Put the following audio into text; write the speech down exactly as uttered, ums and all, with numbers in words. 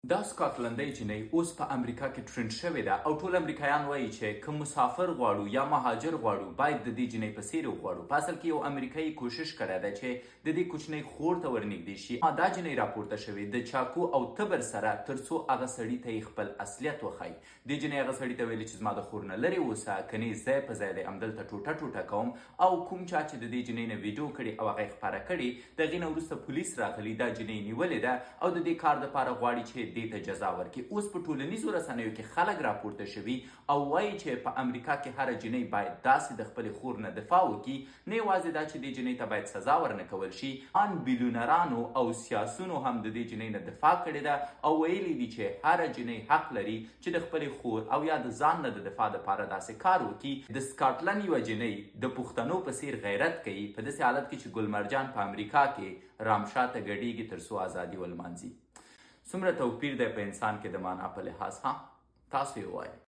دا سکاټلنډۍ جینۍ اوس په امریکا کې ټرند شوې ده او ټول امریکایان وایي چې که مسافر غواړو یا مهاجر غواړو باید د دې جینۍ په څیر وغواړو. په اصل کې یو امریکایي کوشش کړی ده چې د دې کوچنۍ خور ته ورنږدې شي. دا جینۍ راپورته شوې د چاقو او تبر سره تر څو هغه سړي ته یې خپل اصلیت وښایي. دې جینۍ هغه سړي ته ویلي چې زما د خور نه لرې اوسه، کنې ځای په ځای دی همدلته ټوټه ټوټه کوم. او کوم چا چې د دې جینۍ نه ویډیو کړې او هغه یې خپاره کړې، د هغې نه وروسته پولیس راغلي، دا جینۍ نیولې ده او د دې کار دپاره غواړي چې دې ته جزا ورکړي. اوس په ټولنیزو رسنیو کې خلک راپورته شوي او وایي چې په امریکا کې هره جینۍ باید داسې د خپلې خور نه دفاع وکړي. نه یوازې دا چې دې جینۍ ته باید سزا ورنه کول شي، ان بیلیونرانو او سیاسونو هم د دې جینۍ نه دفاع کړې ده او ویلي دي چې هره جینۍ حق لري چې د خپلې خور او یا د ځان نه د دفاع دپاره داسې کار وکړي. د سکاټلند یوه جینۍ د پښتنو په څیر غیرت کوي په داسې حالت کې چې ګلمرجان په امریکا کې رامشاته ګډیږي تر څو ازادي ولمانځي. څومره توپیر دی په انسان کې د معنا په لحاظ؟ ها، تاسو یې ووایئ.